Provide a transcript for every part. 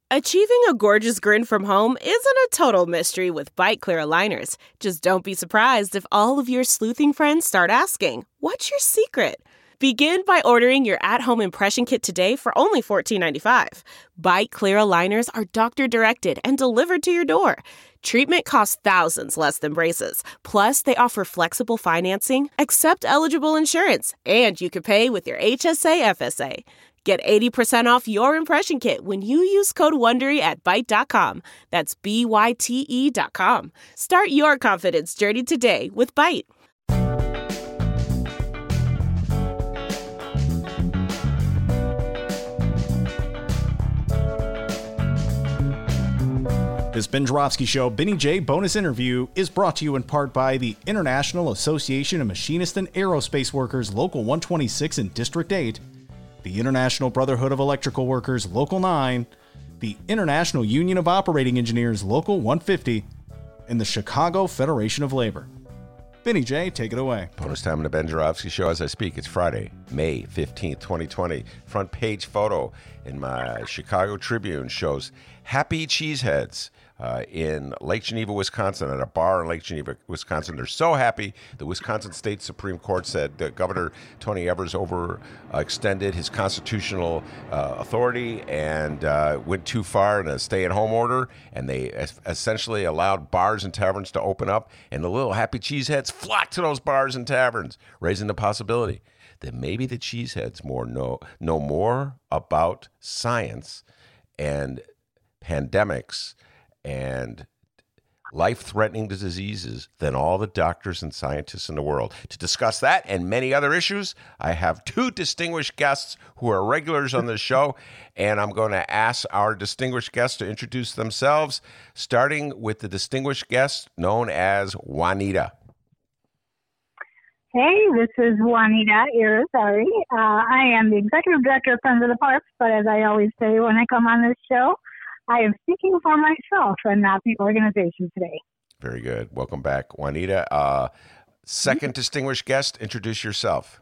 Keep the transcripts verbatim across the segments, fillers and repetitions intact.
Achieving a gorgeous grin from home isn't a total mystery with Byte Clear aligners. Just don't be surprised if all of your sleuthing friends start asking, "What's your secret?" Begin by ordering your at-home impression kit today for only fourteen ninety-five. Byte Clear aligners are doctor-directed and delivered to your door. Treatment costs thousands less than braces. Plus, they offer flexible financing, accept eligible insurance, and you can pay with your H S A F S A. Get eighty percent off your impression kit when you use code WONDERY at Byte dot com. That's B Y T E dot com. Start your confidence journey today with Byte. This Ben Joravsky Show Benny J bonus interview is brought to you in part by the International Association of Machinists and Aerospace Workers, Local one twenty-six in District eight, the International Brotherhood of Electrical Workers, Local nine, the International Union of Operating Engineers, Local one fifty, and the Chicago Federation of Labor. Benny J, take it away. Bonus time on the Ben Joravsky Show as I speak. It's Friday, May fifteenth, twenty twenty. Front page photo in my Chicago Tribune shows happy cheeseheads uh, in Lake Geneva, Wisconsin, at a bar in Lake Geneva, Wisconsin. They're so happy. The Wisconsin State Supreme Court said that Governor Tony Evers overextended his constitutional uh, authority and uh, went too far in a stay-at-home order, and they es- essentially allowed bars and taverns to open up, and the little happy cheeseheads flocked to those bars and taverns, raising the possibility that maybe the cheeseheads more know, know more about science and pandemics and life-threatening diseases than all the doctors and scientists in the world. To discuss that and many other issues, I have two distinguished guests who are regulars on this show, and I'm going to ask our distinguished guests to introduce themselves, starting with the distinguished guest known as Juanita. Hey, this is Juanita Irizarry. Uh, I am the Executive Director of Friends of the Parks, but as I always say when I come on this show, I am speaking for myself and not the organization today. Very good. Welcome back, Juanita. Uh, second mm-hmm. distinguished guest, introduce yourself.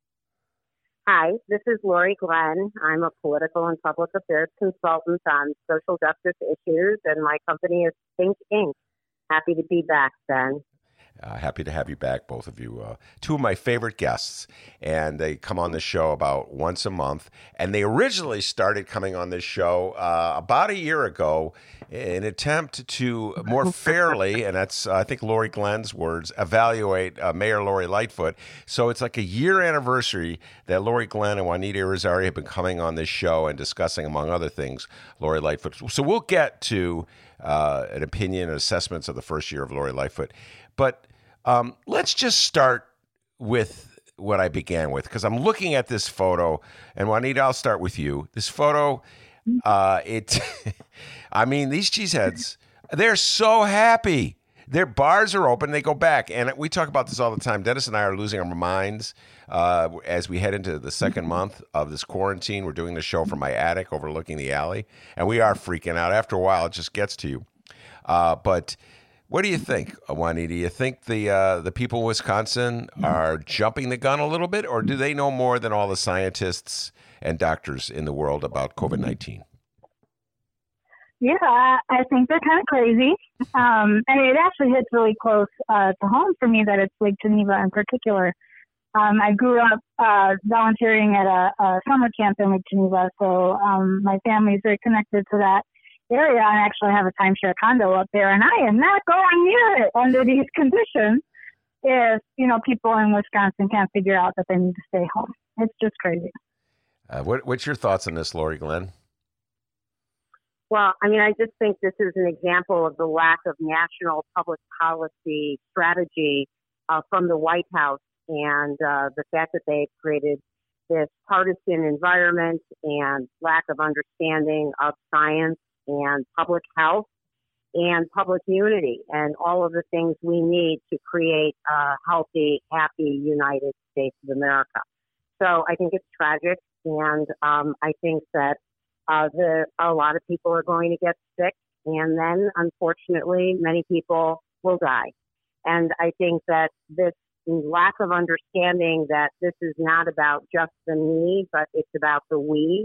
Hi, this is Lori Glenn. I'm a political and public affairs consultant on social justice issues, and my company is Think Incorporated. Happy to be back, Ben. Uh, happy to have you back, both of you. Uh, two of my favorite guests, and they come on the show about once a month. And they originally started coming on this show uh, about a year ago in an attempt to more fairly, and that's, uh, I think, Lori Glenn's words, evaluate uh, Mayor Lori Lightfoot. So it's like a year anniversary that Lori Glenn and Juanita Irizarry have been coming on this show and discussing, among other things, Lori Lightfoot. So we'll get to uh, an opinion and assessments of the first year of Lori Lightfoot. But um, let's just start with what I began with, because I'm looking at this photo, and Juanita, I'll start with you. This photo, uh, it, I mean, these cheeseheads, they're so happy. Their bars are open. They go back. And we talk about this all the time. Dennis and I are losing our minds uh, as we head into the second month of this quarantine. We're doing the show from my attic overlooking the alley, and we are freaking out. After a while, it just gets to you. Uh, but what do you think, Juanita? Do you think the uh, the people in Wisconsin are jumping the gun a little bit, or do they know more than all the scientists and doctors in the world about COVID nineteen? Yeah, I think they're kind of crazy. Um, and it actually hits really close uh, to home for me that it's Lake Geneva in particular. Um, I grew up uh, volunteering at a, a summer camp in Lake Geneva, so um, my family is very connected to that area. I actually have a timeshare condo up there, and I am not going near it under these conditions if, you know, people in Wisconsin can't figure out that they need to stay home. It's just crazy. Uh, what, what's your thoughts on this, Lori Glenn? Well, I mean, I just think this is an example of the lack of national public policy strategy uh, from the White House, and uh, the fact that they've created this partisan environment and lack of understanding of science and public health and public unity and all of the things we need to create a healthy, happy, United States of America. So I think it's tragic, and um, I think that uh, the, a lot of people are going to get sick, and then, unfortunately, many people will die. And I think that this lack of understanding that this is not about just the me, but it's about the we,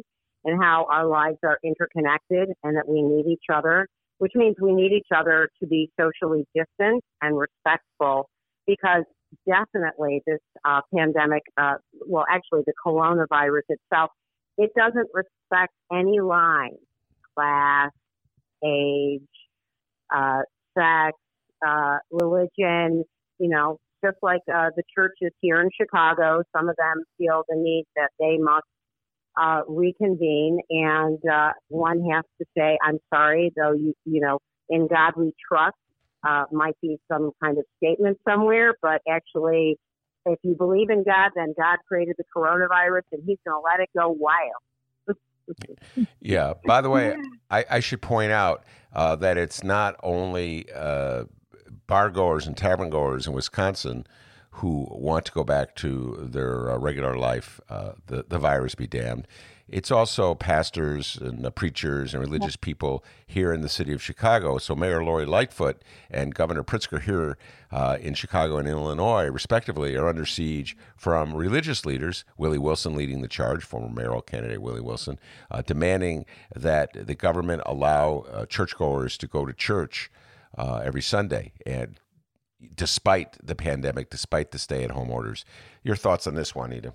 and how our lives are interconnected and that we need each other, which means we need each other to be socially distant and respectful, because definitely this uh, pandemic, uh, well, actually the coronavirus itself, it doesn't respect any line, class, age, uh, sex, uh, religion, you know, just like uh, the churches here in Chicago, some of them feel the need that they must uh, reconvene, and uh, one has to say, I'm sorry, though, you, you know, in God we trust, uh, might be some kind of statement somewhere, but actually, if you believe in God, then God created the coronavirus, and he's going to let it go wild. Yeah. By the way, I, I should point out uh, that it's not only uh, bar goers and tavern goers in Wisconsin who want to go back to their uh, regular life, uh, the, the virus be damned. It's also pastors and uh, preachers and religious people here in the city of Chicago. So Mayor Lori Lightfoot and Governor Pritzker here uh, in Chicago and Illinois, respectively, are under siege from religious leaders, Willie Wilson leading the charge, former mayoral candidate Willie Wilson, uh, demanding that the government allow uh, churchgoers to go to church uh, every Sunday, and despite the pandemic, despite the stay-at-home orders. Your thoughts on this, Juanita?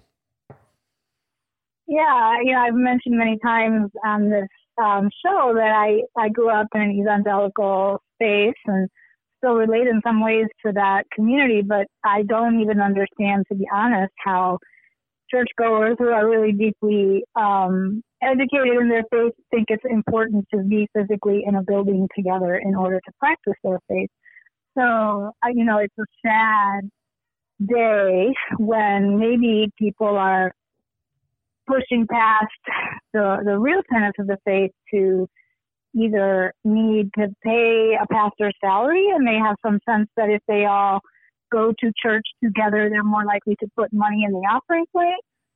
Yeah, you know, I've mentioned many times on this um, show that I, I grew up in an evangelical space and still relate in some ways to that community, but I don't even understand, to be honest, how churchgoers who are really deeply um, educated in their faith think it's important to be physically in a building together in order to practice their faith. So, you know, it's a sad day when maybe people are pushing past the, the real tenets of the faith to either need to pay a pastor's salary, and they have some sense that if they all go to church together, they're more likely to put money in the offering plate,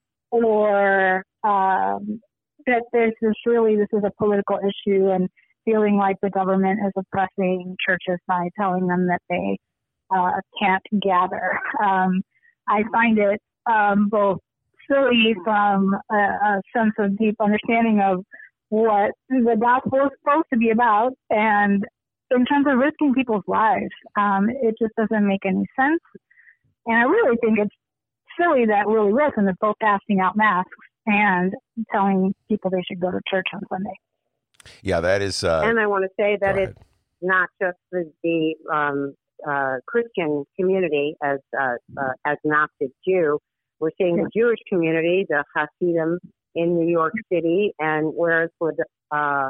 or um, that this is really, this is a political issue, and feeling like the government is oppressing churches by telling them that they uh, can't gather. Um, I find it um, both silly from a, a sense of deep understanding of what the gospel is supposed to be about, and in terms of risking people's lives, um, it just doesn't make any sense. And I really think it's silly that Willie Wilson is both passing out masks and telling people they should go to church on Sunday. Yeah, that is. Uh, and I want to say that it's not just the, the um, uh, Christian community as uh, uh, agnostic Jew. We're seeing the Jewish community, the Hasidim in New York City, and whereas with uh,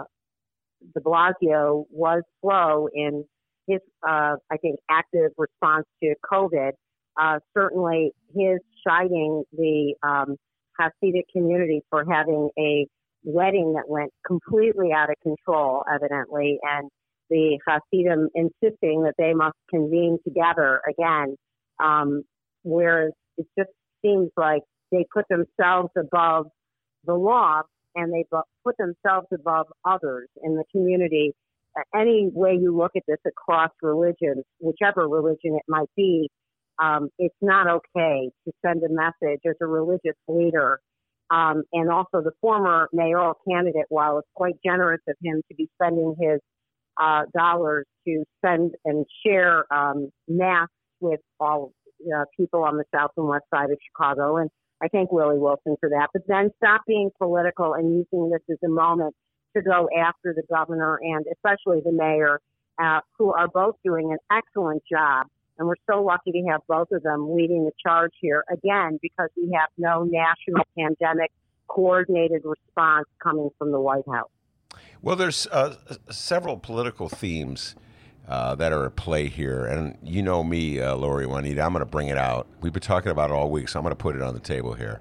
de Blasio was slow in his, uh, I think, active response to COVID, uh, certainly his chiding the um, Hasidic community for having a wedding that went completely out of control, evidently, and the Hasidim insisting that they must convene together again, um, whereas it just seems like they put themselves above the law, and they put themselves above others in the community. Any way you look at this across religions, whichever religion it might be, um, it's not okay to send a message as a religious leader. Um, and also the former mayoral candidate, while it's quite generous of him to be spending his uh, dollars to send and share um, masks with all uh, people on the south and west side of Chicago, and I thank Willie Wilson for that. But then stop being political and using this as a moment to go after the governor and especially the mayor, uh, who are both doing an excellent job. And we're so lucky to have both of them leading the charge here, again, because we have no national pandemic coordinated response coming from the White House. Well, there's uh, several political themes uh, that are at play here. And you know me, uh, Lori, Juanita, I'm going to bring it out. We've been talking about it all week, so I'm going to put it on the table here.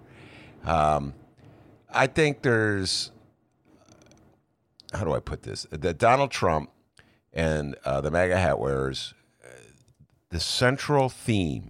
Um, I think there's, how do I put this? That Donald Trump and uh, the MAGA hat wearers, the central theme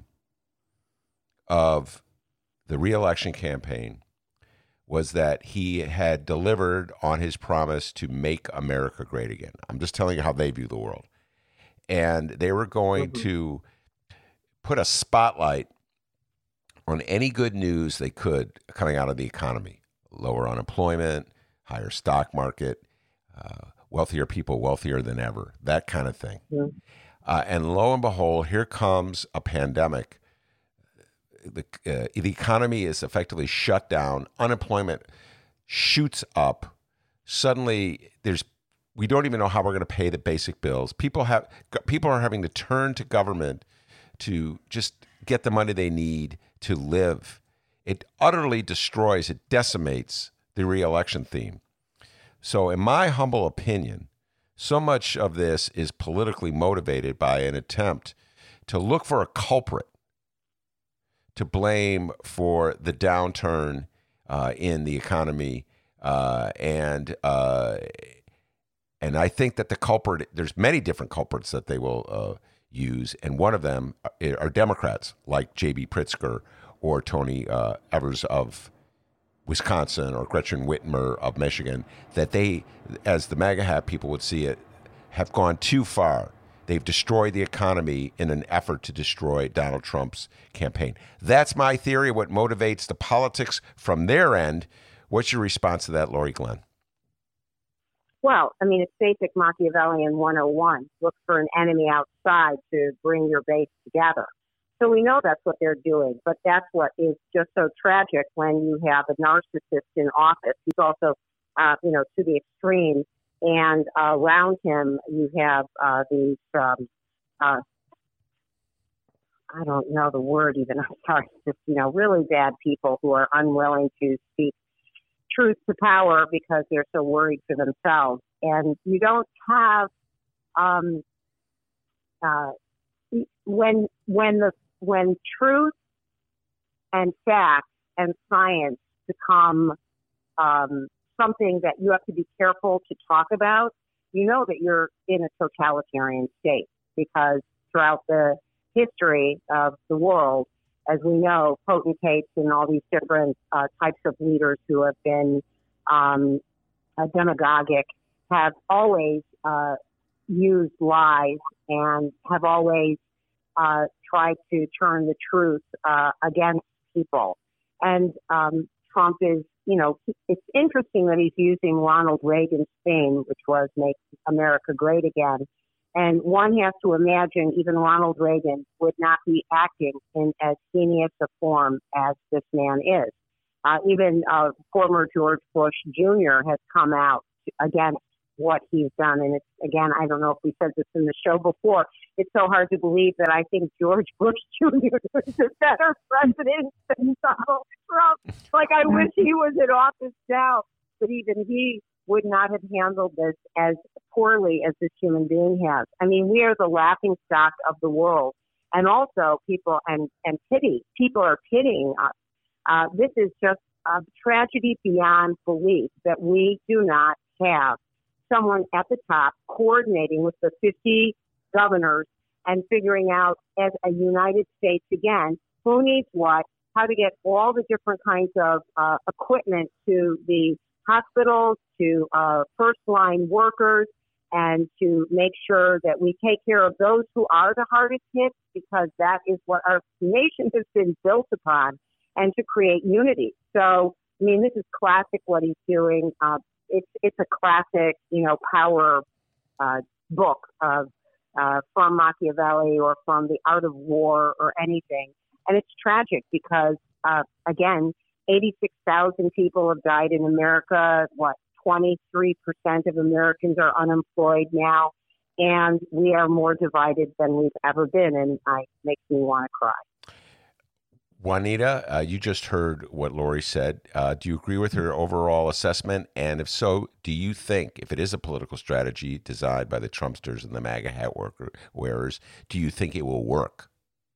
of the re-election campaign was that he had delivered on his promise to make America great again. I'm just telling you how they view the world. And they were going mm-hmm. to put a spotlight on any good news they could coming out of the economy. Lower unemployment, higher stock market, uh, wealthier people wealthier than ever, that kind of thing. Yeah. Uh, and lo and behold, here comes a pandemic. The, uh, the economy is effectively shut down. Unemployment shoots up. Suddenly, there's we don't even know how we're going to pay the basic bills. People have people are having to turn to government to just get the money they need to live. It utterly destroys, it decimates the re-election theme. So in my humble opinion, so much of this is politically motivated by an attempt to look for a culprit to blame for the downturn uh, in the economy. Uh, and uh, and I think that the culprit, there's many different culprits that they will uh, use. And one of them are Democrats like J B Pritzker or Tony uh, Evers of Wisconsin or Gretchen Whitmer of Michigan, that they, as the MAGA hat people would see it, have gone too far. They've destroyed the economy in an effort to destroy Donald Trump's campaign. That's my theory of what motivates the politics from their end. What's your response to that, Lori Glenn? Well, I mean, it's basic Machiavellian one oh one. Look for an enemy outside to bring your base together. So we know that's what they're doing, but that's what is just so tragic when you have a narcissist in office. He's also, uh, you know, to the extreme, and uh, around him you have uh, these, um, uh, I don't know the word even, I'm sorry, just, you know, really bad people who are unwilling to speak truth to power because they're so worried for themselves. And you don't have, um, uh, when, when the, when truth and facts and science become um, something that you have to be careful to talk about, you know that you're in a totalitarian state, because throughout the history of the world, as we know, potentates and all these different uh, types of leaders who have been um, uh, demagogic have always uh, used lies and have always uh, tried to turn the truth uh, against people. And um, Trump is, you know, it's interesting that he's using Ronald Reagan's theme, which was Make America Great Again. And one has to imagine even Ronald Reagan would not be acting in as heinous a form as this man is. Uh, even uh, former George Bush Junior has come out against what he's done. And it's, again, I don't know if we said this in the show before, it's so hard to believe that I think George Bush Junior is a better president than Donald Trump. Like, I wish he was in office now, but even he would not have handled this as poorly as this human being has. I mean, we are the laughing stock of the world. And also people, and, and pity, people are pitying us. Uh, this is just a tragedy beyond belief that we do not have someone at the top coordinating with the fifty governors and figuring out as a United States again, who needs what, how to get all the different kinds of uh, equipment to the hospitals, to uh, first-line workers, and to make sure that we take care of those who are the hardest hit, because that is what our nation has been built upon, and to create unity. So, I mean, this is classic what he's doing. Uh, it's it's a classic, you know, power uh, book of uh, from Machiavelli or from The Art of War or anything. And it's tragic because, uh, again, eighty-six thousand people have died in America. What, twenty-three percent of Americans are unemployed now. And we are more divided than we've ever been. And it makes me want to cry. Juanita, uh, you just heard what Lori said. Uh, do you agree with her overall assessment? And if so, do you think, if it is a political strategy designed by the Trumpsters and the MAGA hat worker wearers, do you think it will work?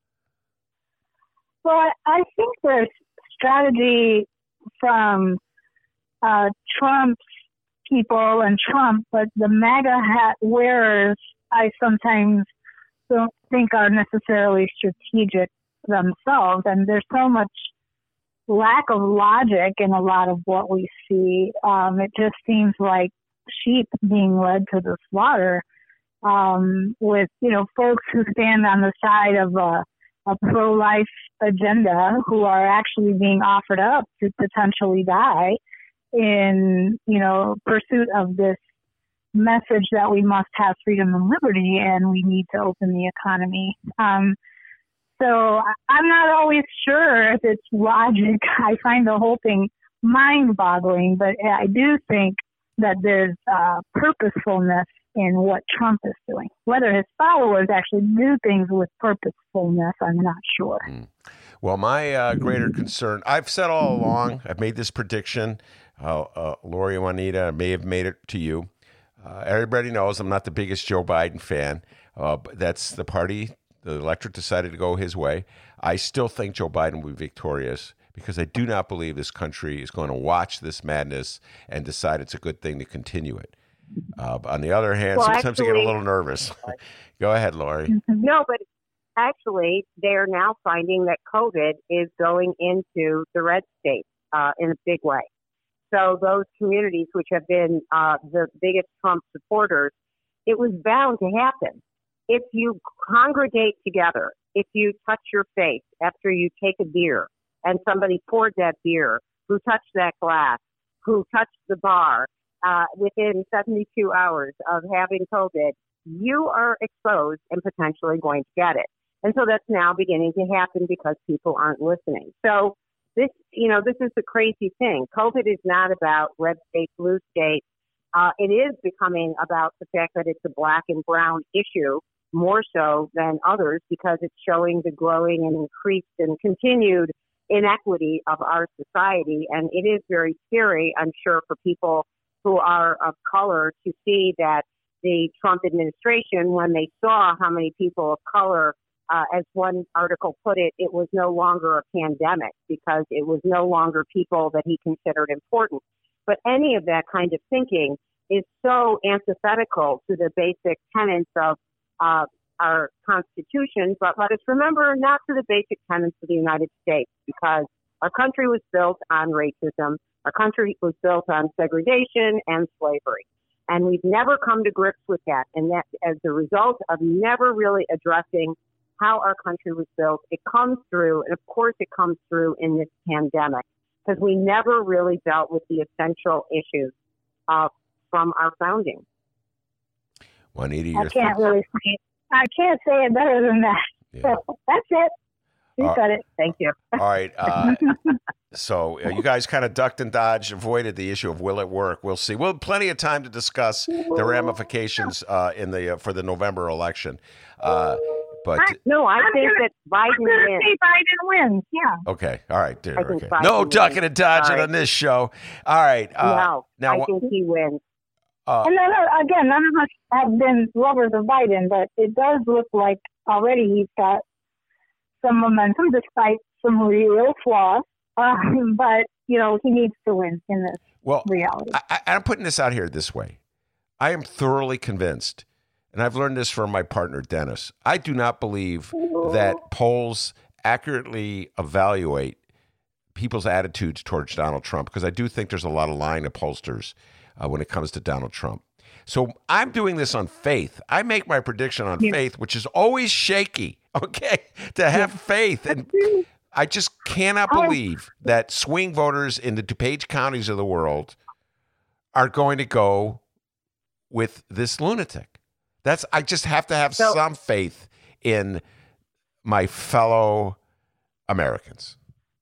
Well, I, I think there's strategy from uh, Trump's people and Trump, but the MAGA hat wearers, I sometimes don't think are necessarily strategic themselves. And there's so much lack of logic in a lot of what we see. Um, it just seems like sheep being led to the slaughter, um, with, you know, folks who stand on the side of a, a pro-life agenda who are actually being offered up to potentially die. in, you know, pursuit of this message that we must have freedom and liberty and we need to open the economy. Um, so I'm not always sure if it's logic. I find the whole thing mind-boggling, but I do think that there's uh, purposefulness in what Trump is doing. Whether his followers actually do things with purposefulness, I'm not sure. Mm. Well, my uh, greater concern, I've said all along, I've made this prediction, uh, uh, Lori and Juanita, I may have made it to you. Uh, everybody knows I'm not the biggest Joe Biden fan. Uh, but that's the party, the electorate decided to go his way. I still think Joe Biden will be victorious because I do not believe this country is going to watch this madness and decide it's a good thing to continue it. Uh, on the other hand, well, sometimes actually, I get a little nervous. Go ahead, Lori. No, but actually, they're now finding that COVID is going into the red states uh, in a big way. So those communities which have been uh, the biggest Trump supporters, it was bound to happen. If you congregate together, if you touch your face after you take a beer and somebody poured that beer, who touched that glass, who touched the bar, uh, within seventy-two hours of having COVID, you are exposed and potentially going to get it. And so that's now beginning to happen because people aren't listening. So this, you know, this is the crazy thing. COVID is not about red state, blue state. Uh, it is becoming about the fact that it's a black and brown issue more so than others because it's showing the growing and increased and continued inequity of our society. And it is very scary, I'm sure, for people who are of color to see that the Trump administration, when they saw how many people of color, uh, as one article put it, it was no longer a pandemic because it was no longer people that he considered important. But any of that kind of thinking is so antithetical to the basic tenets of uh, our Constitution. But let us remember, not to the basic tenets of the United States, because our country was built on racism. Our country was built on segregation and slavery. And we've never come to grips with that. And that, as a result of never really addressing how our country was built, it comes through, and of course it comes through in this pandemic, because we never really dealt with the essential issues uh, from our founding. Juanita, I can't really say it. I can't say it better than that. Yeah. So that's it. You uh, said it. Thank you. All right. Uh, so uh, you guys kind of ducked and dodged, avoided the issue of will it work. We'll see. We'll have plenty of time to discuss the ramifications uh, in the uh, for the November election. Uh, but I, no, I I'm think gonna, that Biden wins. Say Biden wins. Yeah. Okay. All right, dear. Okay. No ducking and dodging Sorry. on this show. All right. Uh, no, now, I think he wins. Uh, and then, uh, again, none of us have been lovers of Biden, but it does look like already he's got some momentum despite some real flaws. Um, but, you know, he needs to win in this well, reality. I, I, I'm putting this out here this way. I am thoroughly convinced, and I've learned this from my partner, Dennis. I do not believe that polls accurately evaluate people's attitudes towards Donald Trump, because I do think there's a lot of lying to pollsters uh, when it comes to Donald Trump. So I'm doing this on faith. I make my prediction on yeah. faith, which is always shaky, okay, to have yeah. faith. And I just cannot believe that swing voters in the DuPage counties of the world are going to go with this lunatic. That's I just have to have so, some faith in my fellow Americans.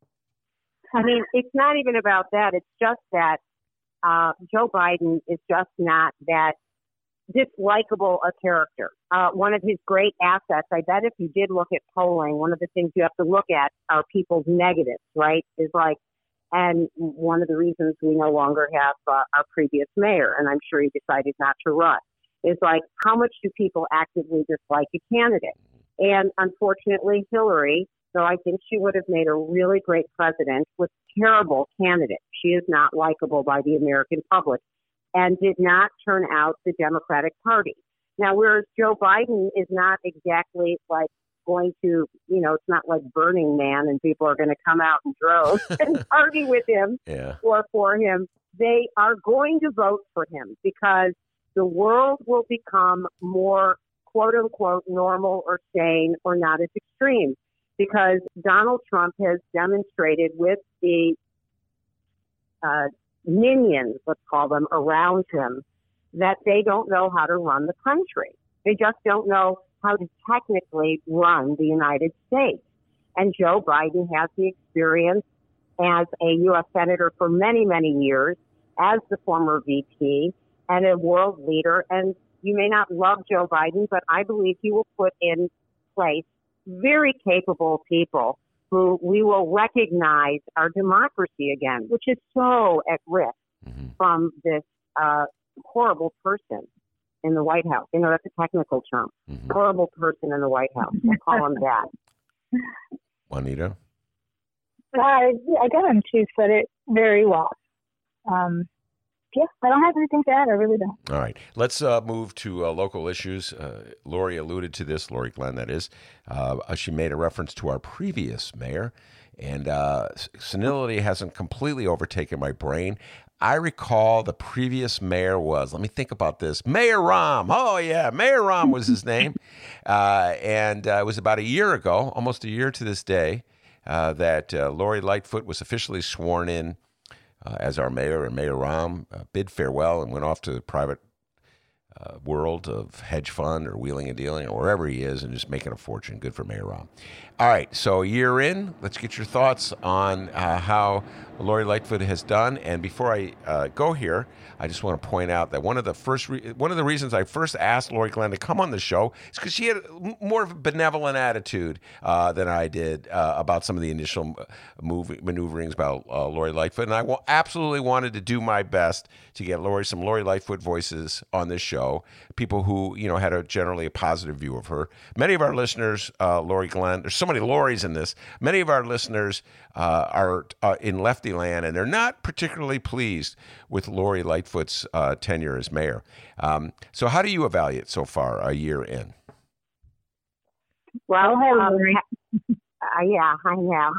I mean, it's not even about that. It's just that uh, Joe Biden is just not that dislikable a character. Uh, one of his great assets, I bet if you did look at polling, one of the things you have to look at are people's negatives, right? Is like, and one of the reasons we no longer have uh, our previous mayor, and I'm sure he decided not to run, is like, how much do people actively dislike a candidate? And unfortunately, Hillary, though I think she would have made a really great president, was a terrible candidate. She is not likable by the American public and did not turn out the Democratic Party. Now, whereas Joe Biden is not exactly like going to, you know, it's not like Burning Man and people are going to come out in droves and party with him yeah. or for him. They are going to vote for him because the world will become more, quote unquote, normal or sane or not as extreme, because Donald Trump has demonstrated with the uh, minions, let's call them, around him, that they don't know how to run the country. They just don't know how to technically run the United States. And Joe Biden has the experience as a U S Senator for many, many years, as the former V P and a world leader. And you may not love Joe Biden, but I believe he will put in place very capable people who we will recognize our democracy again, which is so at risk mm-hmm. from this uh, horrible person in the White House. You know, that's a technical term. Mm-hmm. Horrible person in the White House. We'll call him that. Juanita? Uh, I got him to said it very well. Um, yeah, I don't have anything to add. I really don't. All right. Let's uh, move to uh, local issues. Uh, Lori alluded to this, Lori Glenn, that is. Uh, she made a reference to our previous mayor, and uh, senility hasn't completely overtaken my brain. I recall the previous mayor was, let me think about this, Mayor Rahm. Oh, yeah, Mayor Rahm was his name. Uh, and uh, it was about a year ago, almost a year to this day, uh, that uh, Lori Lightfoot was officially sworn in uh, as our mayor, and Mayor Rahm uh, bid farewell and went off to the private uh, world of hedge fund or wheeling and dealing or wherever he is and just making a fortune. Good for Mayor Rahm. All right, so a year in, let's get your thoughts on uh, how Lori Lightfoot has done. And before I uh, go here, I just want to point out that one of the first, re- one of the reasons I first asked Lori Glenn to come on the show is because she had more of a benevolent attitude uh, than I did uh, about some of the initial move- maneuverings about uh, Lori Lightfoot. And I w- absolutely wanted to do my best to get Lori some Lori Lightfoot voices on this show, people who, you know, had a generally a positive view of her. Many of our listeners, uh, Lori Glenn, there's so many Loris in this, many of our listeners uh, are uh, in lefty land, and they're not particularly pleased with Lori Lightfoot's uh, tenure as mayor. Um, so how do you evaluate so far, a year in? Well, um, uh, yeah, I know.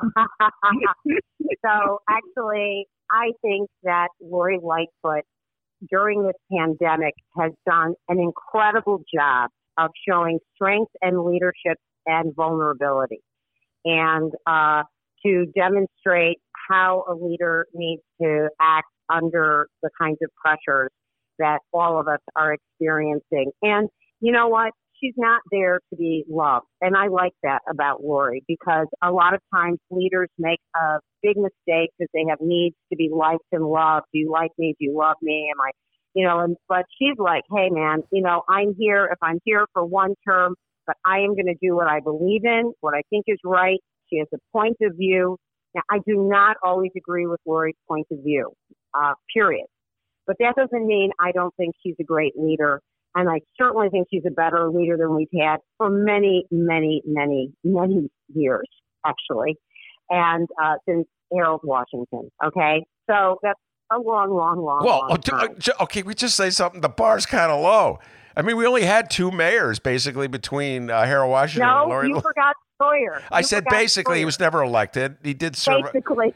So actually, I think that Lori Lightfoot, during this pandemic, has done an incredible job of showing strength and leadership and vulnerability, and uh, to demonstrate how a leader needs to act under the kinds of pressures that all of us are experiencing. And you know what? She's not there to be loved. And I like that about Lori, because a lot of times leaders make a big mistake because they have needs to be liked and loved. Do you like me? Do you love me? Am I, you know, and, but she's like, hey man, you know, I'm here, if I'm here for one term, but I am going to do what I believe in, what I think is right. She has a point of view. Now, I do not always agree with Lori's point of view, uh, period. But that doesn't mean I don't think she's a great leader. And I certainly think she's a better leader than we've had for many, many, many, many years, actually. And uh, since Harold Washington, okay? So that's a long, long, long, well, long time. Okay, we just say something. The bar's kind of low. I mean, we only had two mayors, basically, between uh, Harold Washington no, and Lori. No, you forgot Sawyer. I you said basically Sawyer. He was never elected. He did serve. Basically.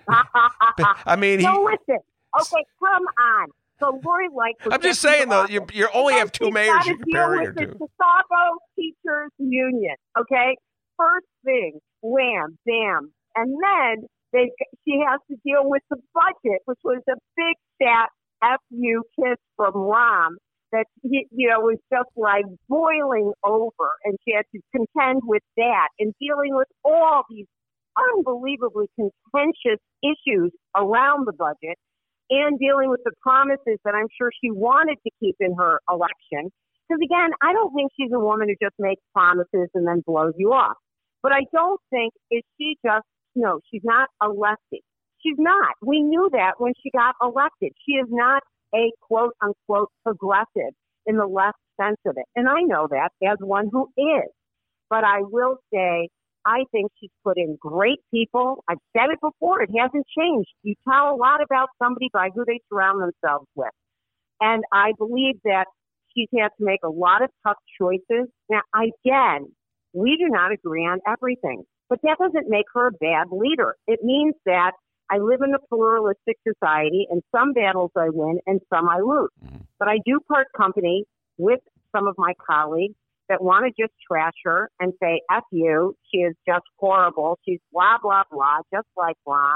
I mean, he. No, listen. Okay, come on. So Lori Lightfoot. I'm just saying, though, you, you only have two mayors you compare her to. The Chicago Teachers Union, okay? First thing, wham, bam. And then they, she has to deal with the budget, which was a big, fat F U kiss from Rahm that, he, you know, was just like boiling over. And she had to contend with that and dealing with all these unbelievably contentious issues around the budget, and dealing with the promises that I'm sure she wanted to keep in her election. Because again, I don't think she's a woman who just makes promises and then blows you off. But I don't think, is she just, no, she's not a lefty. She's not. We knew that when she got elected. She is not a quote unquote progressive in the left sense of it. And I know that as one who is. But I will say, I think she's put in great people. I've said it before. It hasn't changed. You tell a lot about somebody by who they surround themselves with. And I believe that she's had to make a lot of tough choices. Now, again, we do not agree on everything, but that doesn't make her a bad leader. It means that I live in a pluralistic society, and some battles I win and some I lose. But I do part company with some of my colleagues that want to just trash her and say, F you, she is just horrible. She's blah, blah, blah, just like Rahm.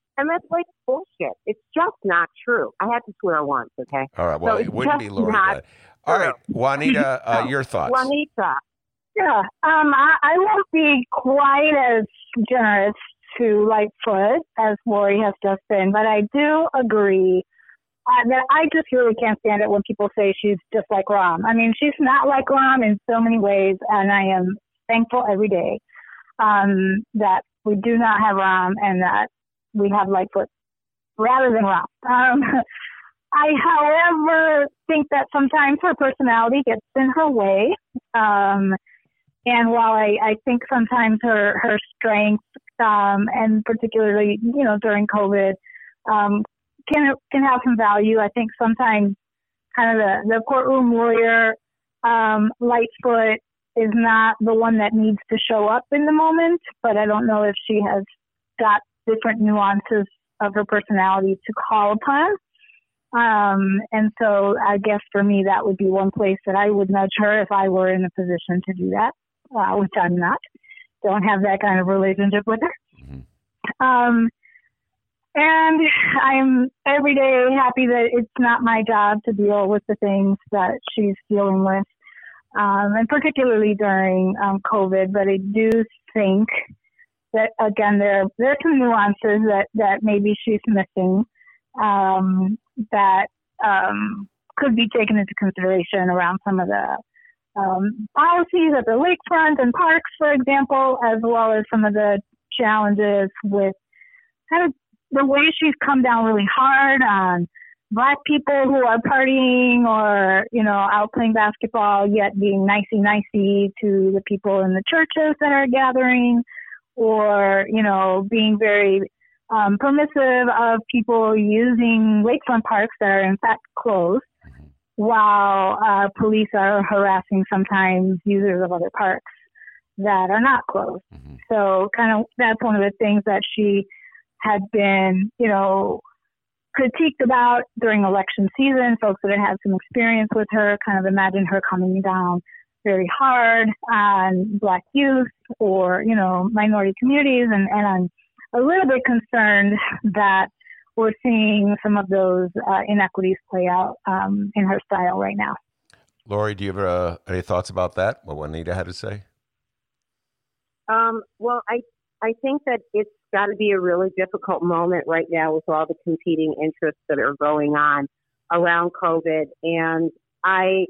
And that's like bullshit. It's just not true. I had to swear once, okay? All right. Well, so it wouldn't be Lori. Not All right, Juanita, uh, your thoughts. Juanita. Yeah, um, I, I won't be quite as generous to Lightfoot as Lori has just been, but I do agree uh, that I just really can't stand it when people say she's just like Rahm. I mean, she's not like Rahm in so many ways, and I am thankful every day um, that we do not have Rahm and that we have Lightfoot rather than Rahm. Um, I, however, think that sometimes her personality gets in her way. Um, and while I, I think sometimes her, her strengths, um, and particularly, you know, during COVID, um, can, can have some value, I think sometimes kind of the, the courtroom lawyer, um, Lightfoot is not the one that needs to show up in the moment, but I don't know if she has got different nuances of her personality to call upon. Um, and so I guess for me, that would be one place that I would nudge her if I were in a position to do that, uh, which I'm not. Don't have that kind of relationship with her. Mm-hmm. Um, and I'm every day happy that it's not my job to deal with the things that she's dealing with, um, and particularly during um, COVID. But I do think that, again, there, there are some nuances that, that maybe she's missing. Um, that um, could be taken into consideration around some of the um, policies at the lakefront and parks, for example, as well as some of the challenges with kind of the way she's come down really hard on Black people who are partying or, you know, out playing basketball, yet being nicey-nicey to the people in the churches that are gathering, or, you know, being very Um, permissive of people using lakefront parks that are in fact closed, mm-hmm. while uh, police are harassing sometimes users of other parks that are not closed. Mm-hmm. So kind of that's one of the things that she had been, you know, critiqued about during election season. Folks that had had some experience with her kind of imagine her coming down very hard on Black youth or, you know, minority communities, and, and on a little bit concerned that we're seeing some of those uh, inequities play out um, in her style right now. Lori, do you have uh, any thoughts about that? What Juanita had to say? Um, well, I I think that it's got to be a really difficult moment right now with all the competing interests that are going on around COVID. And I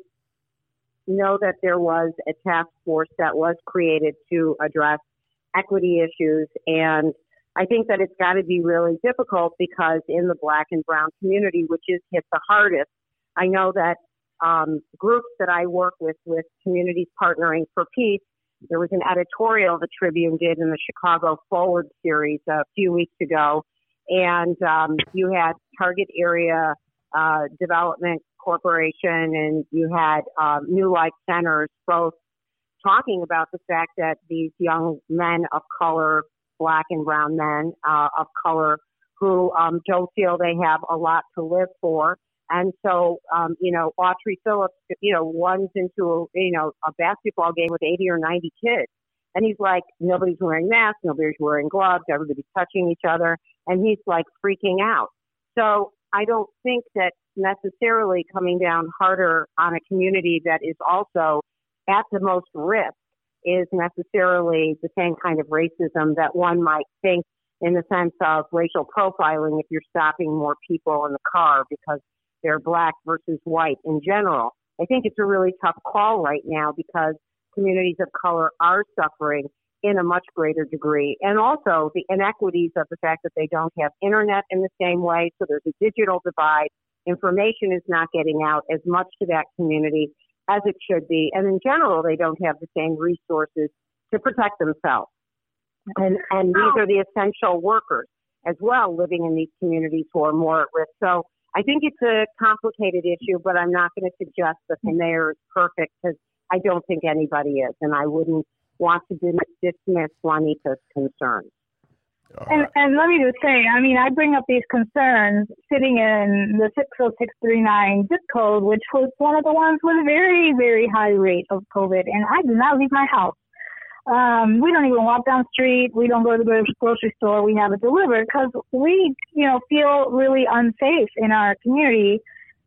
know that there was a task force that was created to address equity issues, and I think that it's got to be really difficult because in the Black and brown community, which is hit the hardest, I know that um, groups that I work with, with Communities Partnering for Peace, there was an editorial the Tribune did in the Chicago Forward series a few weeks ago, and um, you had Target Area uh, Development Corporation and you had um, New Life Centers both talking about the fact that these young men of color, Black and brown men uh, of color who um, don't feel they have a lot to live for. And so, um, you know, Autry Phillips, you know, runs into, a, you know, a basketball game with eighty or ninety kids. And he's like, nobody's wearing masks, nobody's wearing gloves, everybody's touching each other. And he's like freaking out. So I don't think that necessarily coming down harder on a community that is also at the most risk is necessarily the same kind of racism that one might think in the sense of racial profiling if you're stopping more people in the car because they're Black versus white in general. I think it's a really tough call right now because communities of color are suffering in a much greater degree. And also the inequities of the fact that they don't have internet in the same way. So there's a digital divide. Information is not getting out as much to that community as it should be. And in general, they don't have the same resources to protect themselves. And, and these are the essential workers as well living in these communities who are more at risk. So I think it's a complicated issue, but I'm not going to suggest that the mayor is perfect because I don't think anybody is. And I wouldn't want to dismiss Juanita's concerns. And, and let me just say, I mean, I bring up these concerns sitting in the six oh six three nine zip code, which was one of the ones with a very, very high rate of COVID. And I did not leave my house. Um, we don't even walk down the street. We don't go to the grocery store. We have it delivered because we, you know, feel really unsafe in our community.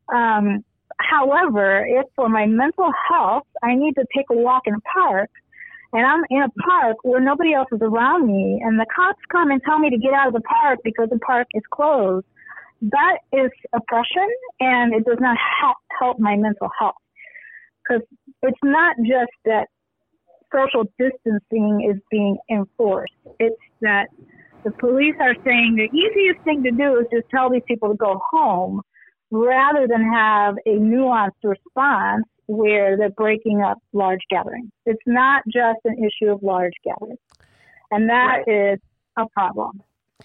Um, however, if for my mental health, I need to take a walk in a park, and I'm in a park where nobody else is around me, and the cops come and tell me to get out of the park because the park is closed, that is oppression, and it does not ha- help my mental health. Because it's not just that social distancing is being enforced. It's that the police are saying the easiest thing to do is just tell these people to go home rather than have a nuanced response where they're breaking up large gatherings. It's not just an issue of large gatherings. And that right. is a problem.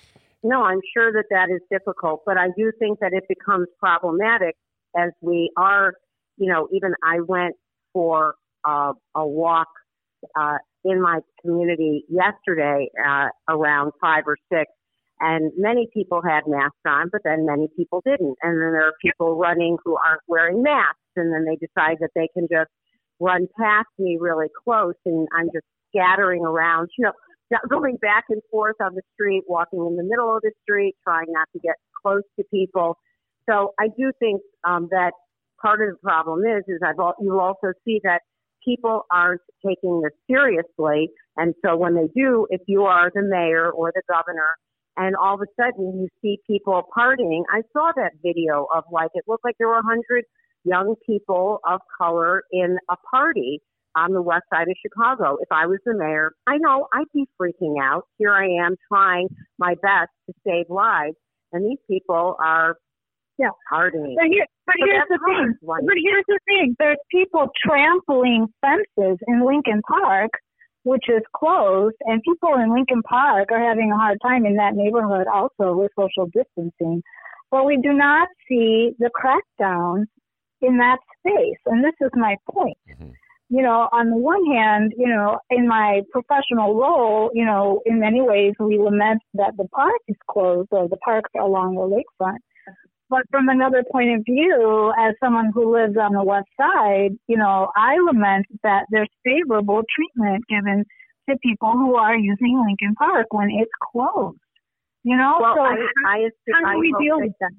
No, I'm sure that that is difficult, but I do think that it becomes problematic as we are, you know, even I went for uh, a walk uh, in my community yesterday uh, around five or six, and many people had masks on, but then many people didn't. And then there are people running who aren't wearing masks, and then they decide that they can just run past me really close, and I'm just scattering around, you know, going back and forth on the street, walking in the middle of the street, trying not to get close to people. So I do think um, that part of the problem is, is I've, you'll also see that people aren't taking this seriously. And so when they do, if you are the mayor or the governor, and all of a sudden you see people partying, I saw that video of like, it looked like there were a hundred young people of color in a party on the west side of Chicago. If I was the mayor, I know I'd be freaking out. Here I am trying my best to save lives, and these people are yeah, partying. But, here, but so here's the thing. One. But here's the thing. There's people trampling fences in Lincoln Park, which is closed, and people in Lincoln Park are having a hard time in that neighborhood also with social distancing. But we do not see the crackdown in that space, and this is my point. Mm-hmm. You know, on the one hand, you know, in my professional role, you know, in many ways we lament that the park is closed or the parks along the lakefront. But from another point of view, as someone who lives on the west side, you know, I lament that there's favorable treatment given to people who are using Lincoln Park when it's closed. You know, well, so I, how, I, how do I we deal that, with that?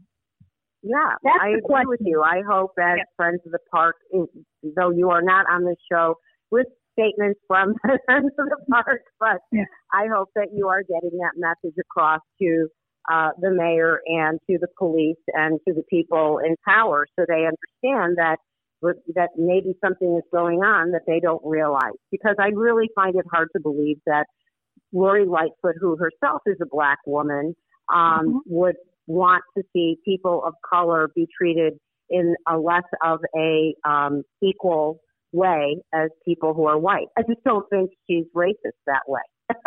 Yeah, That's I agree question. with you. I hope as yeah. Friends of the Park, though you are not on the show with statements from Friends of the Park, but yeah. I hope that you are getting that message across to uh, the mayor and to the police and to the people in power so they understand that that maybe something is going on that they don't realize. Because I really find it hard to believe that Lori Lightfoot, who herself is a black woman, um, mm-hmm. would want to see people of color be treated in a less of a um, equal way as people who are white. I just don't think she's racist that way.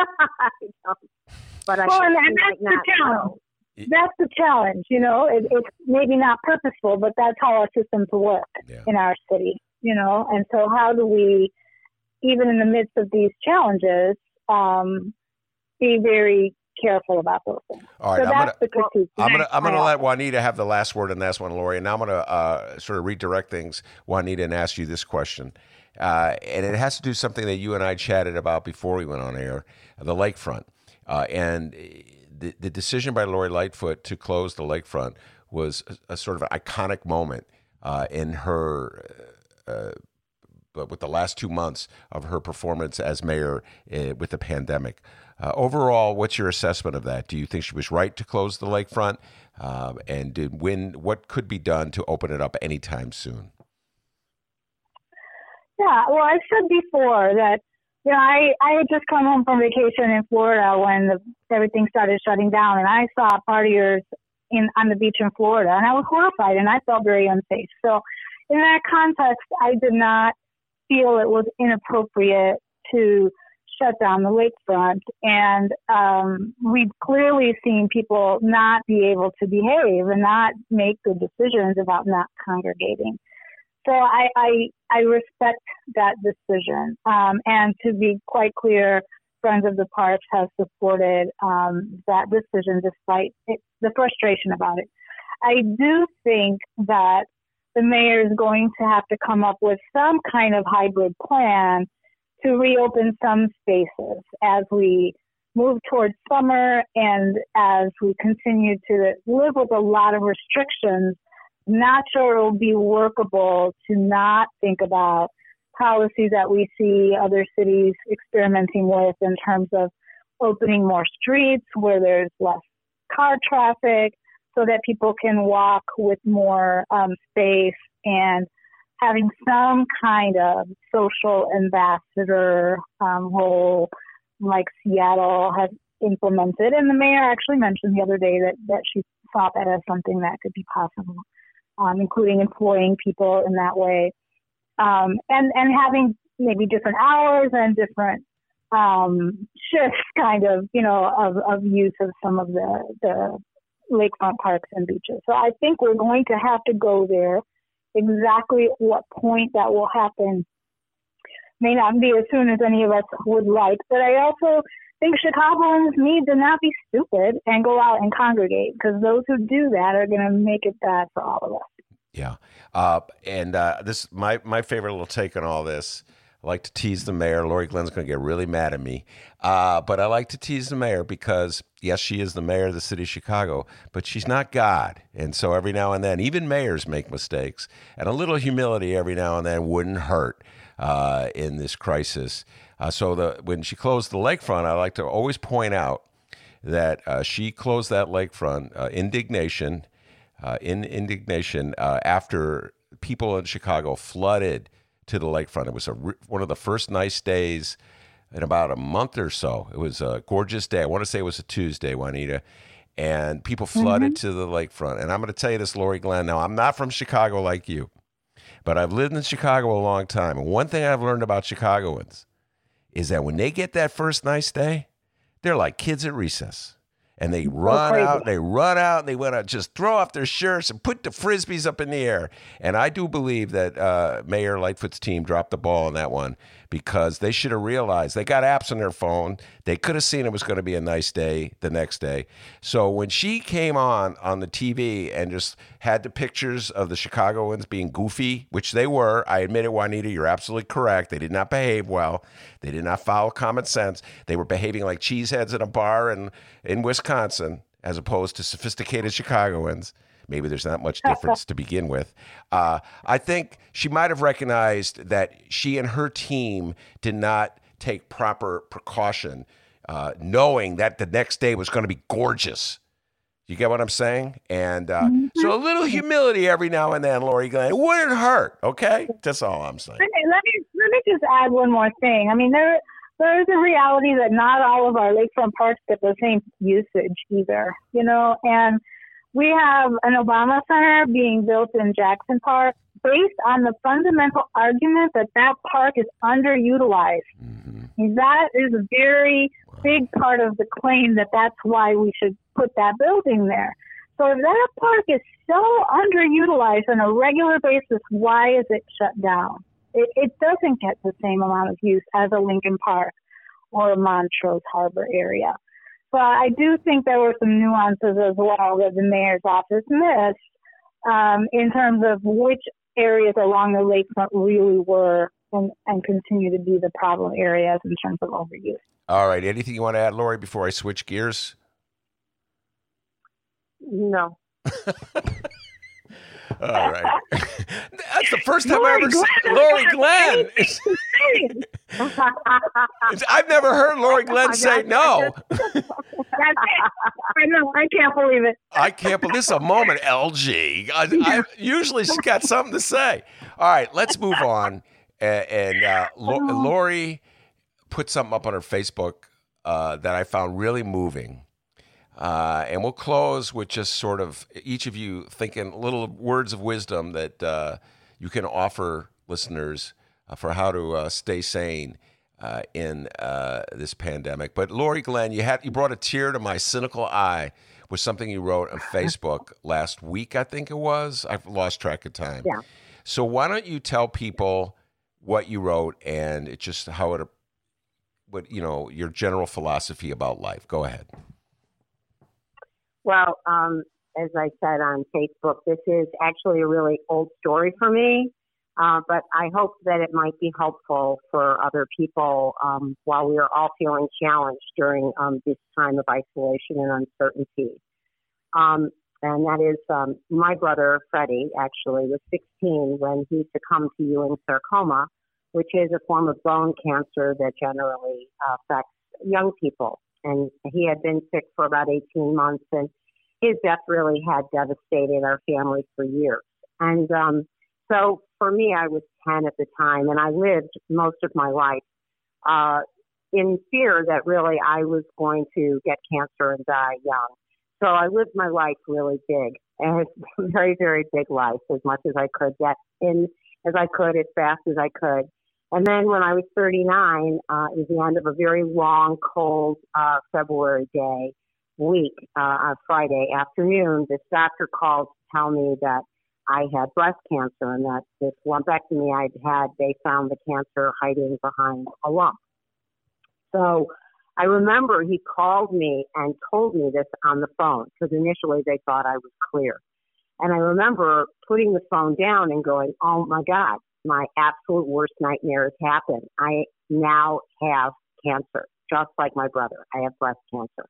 I don't. But I well, and, and that's the challenge. Know. That's the challenge, you know. It, it's maybe not purposeful, but that's how our systems work yeah. in our city, you know. And so how do we, even in the midst of these challenges, um, be very careful about those things. All right, so I'm that's gonna, the critique. I'm gonna, I'm gonna let Juanita have the last word on this one, Lori, and now I'm gonna uh, sort of redirect things, Juanita, and ask you this question, uh, and it has to do something that you and I chatted about before we went on air, the lakefront, uh, and the the decision by Lori Lightfoot to close the lakefront was a, a sort of an iconic moment uh, in her. Uh, But with the last two months of her performance as mayor uh, with the pandemic. Uh, overall, what's your assessment of that? Do you think she was right to close the lakefront? Um, and did when what could be done to open it up anytime soon? Yeah, well, I said before that, you know, I, I had just come home from vacation in Florida when the, everything started shutting down, and I saw partiers in on the beach in Florida, and I was horrified, and I felt very unsafe. So in that context, I did not feel it was inappropriate to shut down the lakefront. And um, we've clearly seen people not be able to behave and not make good decisions about not congregating. So I, I, I respect that decision. Um, and to be quite clear, Friends of the Parks has supported um, that decision despite it, the frustration about it. I do think that the mayor is going to have to come up with some kind of hybrid plan to reopen some spaces as we move towards summer and as we continue to live with a lot of restrictions. Not sure it will be workable to not think about policies that we see other cities experimenting with in terms of opening more streets where there's less car traffic so that people can walk with more um, space, and having some kind of social ambassador um, role like Seattle has implemented. And the mayor actually mentioned the other day that, that she thought that as something that could be possible, um, including employing people in that way. Um, and, and having maybe different hours and different um, shifts kind of, you know, of, of use of some of the, the lakefront parks and beaches. So I think we're going to have to go there. Exactly at what point that will happen may not be as soon as any of us would like. But I also think Chicagoans need to not be stupid and go out and congregate, because those who do that are going to make it bad for all of us. Yeah. Uh, and uh, this my my favorite little take on all this. I like to tease the mayor. Lori Glenn's going to get really mad at me. Uh, but I like to tease the mayor because, yes, she is the mayor of the city of Chicago, but she's not God. And so every now and then, even mayors make mistakes. And a little humility every now and then wouldn't hurt uh, in this crisis. Uh, so the when she closed the lakefront, I like to always point out that uh, she closed that lakefront uh, indignation, uh, in indignation uh, after people in Chicago flooded to the lakefront. It was a, one of the first nice days in about a month or so. It was a gorgeous day. I want to say it was a Tuesday, Juanita, and people flooded mm-hmm. to the lakefront. And I'm going to tell you this, Lori Glenn. Now, I'm not from Chicago like you, but I've lived in Chicago a long time. And one thing I've learned about Chicagoans is that when they get that first nice day, they're like kids at recess. And they run oh, out, they run out, and they want to just throw off their shirts and put the Frisbees up in the air. And I do believe that uh, Mayor Lightfoot's team dropped the ball on that one, because they should have realized they got apps on their phone. They could have seen it was going to be a nice day the next day. So when she came on on the T V and just had the pictures of the Chicagoans being goofy, which they were, I admit it, Juanita, you're absolutely correct. They did not behave well. They did not follow common sense. They were behaving like cheeseheads in a bar in, in Wisconsin, as opposed to sophisticated Chicagoans. Maybe there's not much difference to begin with. Uh, I think she might have recognized that she and her team did not take proper precaution, uh, knowing that the next day was going to be gorgeous. You get what I'm saying? And uh, mm-hmm. so a little humility every now and then, Lori Glenn, it wouldn't hurt, okay? That's all I'm saying. Let me, let me, let me just add one more thing. I mean, there there is a reality that not all of our lakefront parks get the same usage either, you know, and we have an Obama Center being built in Jackson Park based on the fundamental argument that that park is underutilized. Mm-hmm. That is a very wow. big part of the claim that that's why we should put that building there. So if that park is so underutilized on a regular basis, why is it shut down? It, it doesn't get the same amount of use as a Lincoln Park or a Montrose Harbor area. But I do think there were some nuances as well that the mayor's office missed um, in terms of which areas along the lakefront really were and, and continue to be the problem areas in terms of overuse. All right. Anything you want to add, Lori, before I switch gears? No. All right. That's the first time Lori I ever seen Lori Glenn. I've never heard Lori Glenn say no. I know. I can't believe it. I can't believe this is a moment, L G. I, I, usually she's got something to say. All right, let's move on. And, and uh, Lori put something up on her Facebook uh, that I found really moving. Uh, and we'll close with just sort of each of you thinking little words of wisdom that uh, you can offer listeners uh, for how to uh, stay sane uh, in uh, this pandemic. But Lori Glenn, you had you brought a tear to my cynical eye with something you wrote on Facebook last week, I think it was. I've lost track of time. Yeah. So why don't you tell people what you wrote and it just how it, what you know, your general philosophy about life. Go ahead. Well, um, as I said on Facebook, this is actually a really old story for me. Uh, but I hope that it might be helpful for other people um, while we are all feeling challenged during um, this time of isolation and uncertainty. Um, and that is um, my brother, Freddie, actually was sixteen when he succumbed to Ewing sarcoma, which is a form of bone cancer that generally uh, affects young people. And he had been sick for about eighteen months, and his death really had devastated our family for years. And um, so for me, I was ten at the time, and I lived most of my life uh, in fear that really I was going to get cancer and die young. So I lived my life really big, and it's a very, very big life, as much as I could get in, as I could, as fast as I could. And then when I was thirty-nine, uh, it was the end of a very long, cold uh, February day, week, uh, on Friday afternoon, this doctor called to tell me that I had breast cancer and that this lumpectomy I'd had, they found the cancer hiding behind a lump. So I remember he called me and told me this on the phone, because initially they thought I was clear. And I remember putting the phone down and going, oh my God, my absolute worst nightmare has happened. I now have cancer, just like my brother. I have breast cancer.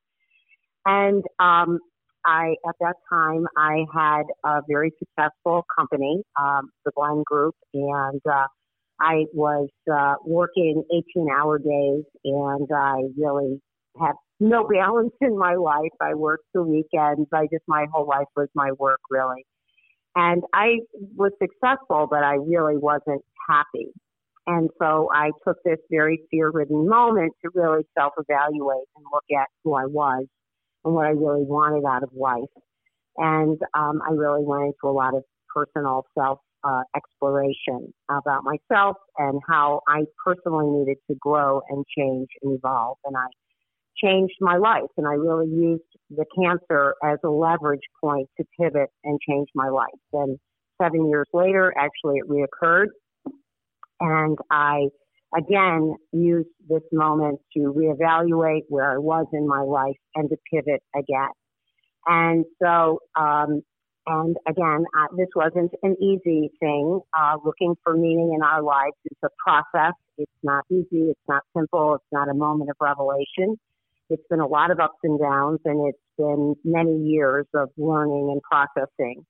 And um, I, at that time, I had a very successful company, um, the Glenn Group, and uh, I was uh, working eighteen-hour days, and I really had no balance in my life. I worked the weekends. I just, my whole life was my work, really. And I was successful, but I really wasn't happy. And so I took this very fear-ridden moment to really self-evaluate and look at who I was and what I really wanted out of life. And um, I really went into a lot of personal self uh, exploration about myself and how I personally needed to grow and change and evolve. And I changed my life, and I really used the cancer as a leverage point to pivot and change my life. And seven years later, actually, it reoccurred. And I, again, used this moment to reevaluate where I was in my life and to pivot again. And so, um, and again, uh, this wasn't an easy thing. Uh, looking for meaning in our lives is a process. It's not easy. It's not simple. It's not a moment of revelation. It's been a lot of ups and downs, and it's been many years of learning and processing.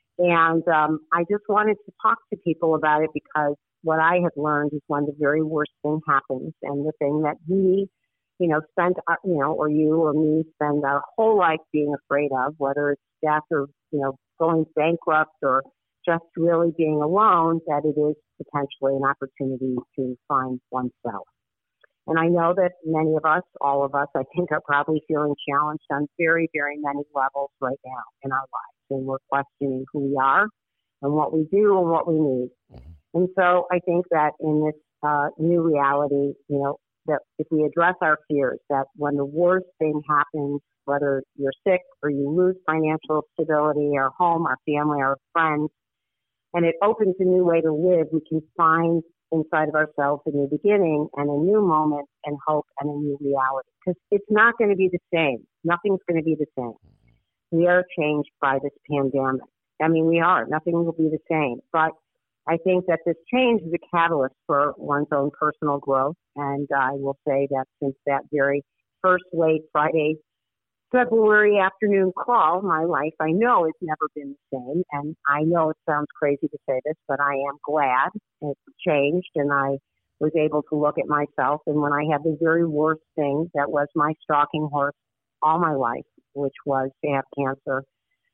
And um, I just wanted to talk to people about it, because what I have learned is when the very worst thing happens, and the thing that we, you know, spend, our, you know, or you or me spend our whole life being afraid of, whether it's death or, you know, going bankrupt or just really being alone, that it is potentially an opportunity to find oneself. And I know that many of us, all of us, I think, are probably feeling challenged on very, very many levels right now in our lives. And we're questioning who we are and what we do and what we need. Mm-hmm. And so I think that in this uh, new reality, you know, that if we address our fears, that when the worst thing happens, whether you're sick or you lose financial stability, our home, our family, our friends, and it opens a new way to live, we can find inside of ourselves a new beginning and a new moment and hope and a new reality. Because it's not going to be the same. Nothing's going to be the same. We are changed by this pandemic. I mean, we are. Nothing will be the same. But I think that this change is a catalyst for one's own personal growth. And I will say that since that very first late Friday, February afternoon call, my life, I know it's never been the same. And I know it sounds crazy to say this, but I am glad it's changed. And I was able to look at myself. And when I had the very worst thing that was my stalking horse all my life, which was to have cancer,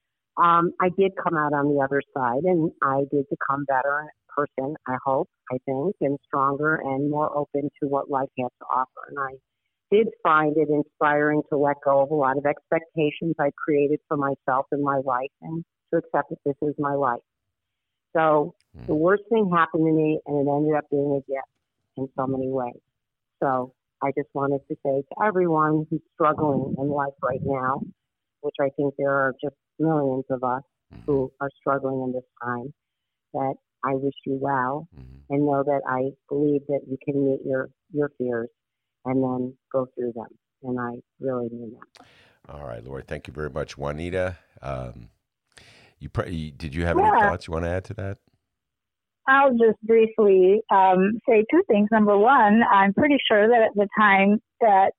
um, I did come out on the other side, and I did become better person, I hope, I think, and stronger and more open to what life has to offer. And I did find it inspiring to let go of a lot of expectations I created for myself in my life and to accept that this is my life. So mm. the worst thing happened to me, and it ended up being a gift in so many ways. So I just wanted to say to everyone who's struggling in life right now, which I think there are just millions of us mm-hmm. who are struggling in this time, that I wish you well mm-hmm. and know that I believe that you can meet your, your fears and then go through them. And I really mean that. All right, Lori, thank you very much. Juanita, um, you, pr- you did you have yeah. any thoughts you want to add to that? I'll just briefly um, say two things. Number one, I'm pretty sure that at the time that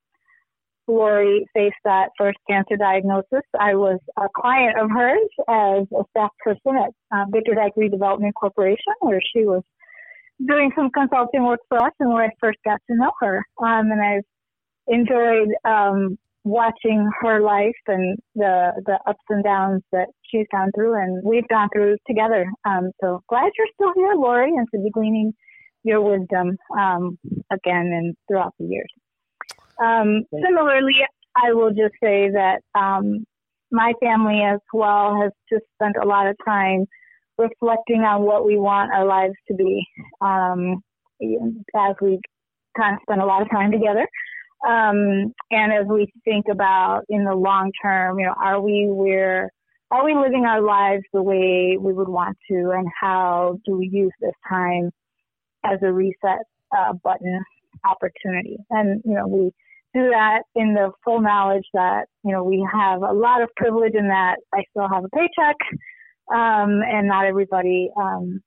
Lori faced that first cancer diagnosis, I was a client of hers as a staff person at uh, Baker Dyke Redevelopment Corporation, where she was doing some consulting work for us and where I first got to know her. Um, and I've enjoyed um, watching her life and the the ups and downs that she's gone through and we've gone through together. Um, so glad you're still here, Lori, and to be gleaning your wisdom um, again and throughout the years. Um, similarly, I will just say that um, my family as well has just spent a lot of time reflecting on what we want our lives to be um, as we kind of spend a lot of time together. Um, and as we think about in the long term, you know, are we where, are we living our lives the way we would want to, and how do we use this time as a reset uh, button opportunity? And, you know, we do that in the full knowledge that, you know, we have a lot of privilege in that I still have a paycheck, um, and not everybody um,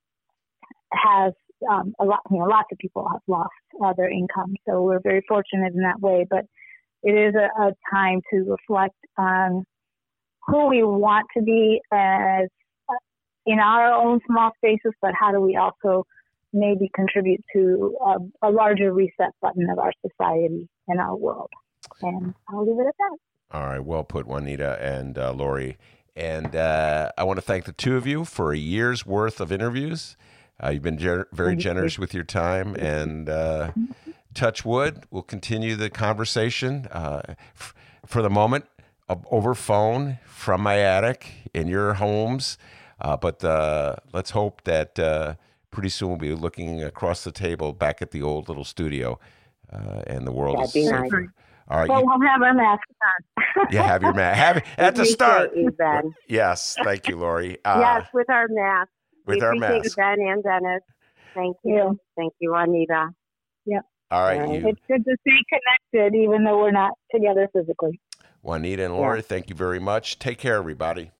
has Um, a lot, you know, lots of people have lost uh, their income, so we're very fortunate in that way. But it is a, a time to reflect on who we want to be as uh, in our own small spaces, but how do we also maybe contribute to a, a larger reset button of our society and our world? And I'll leave it at that. All right, well put, Juanita and uh, Lori. And uh, I want to thank the two of you for a year's worth of interviews. Uh, you've been ger- very generous with your time, and uh, touch wood, we'll continue the conversation uh, f- for the moment uh, over phone from my attic in your homes. Uh, but uh, let's hope that uh, pretty soon we'll be looking across the table back at the old little studio, uh, and the world That'd is be safer. nice. All right, Well, you, we'll have our masks on. you have your mask. Have at the start. You, Ben. Yes, thank you, Lori. Uh, Yes, with our mask. with we our appreciate mask. Ben and Dennis. Thank you. Yeah. Thank you, Juanita. Yep. All right, All you. It's good to stay connected, even though we're not together physically. Juanita and Lori, thank you very much. Take care, everybody.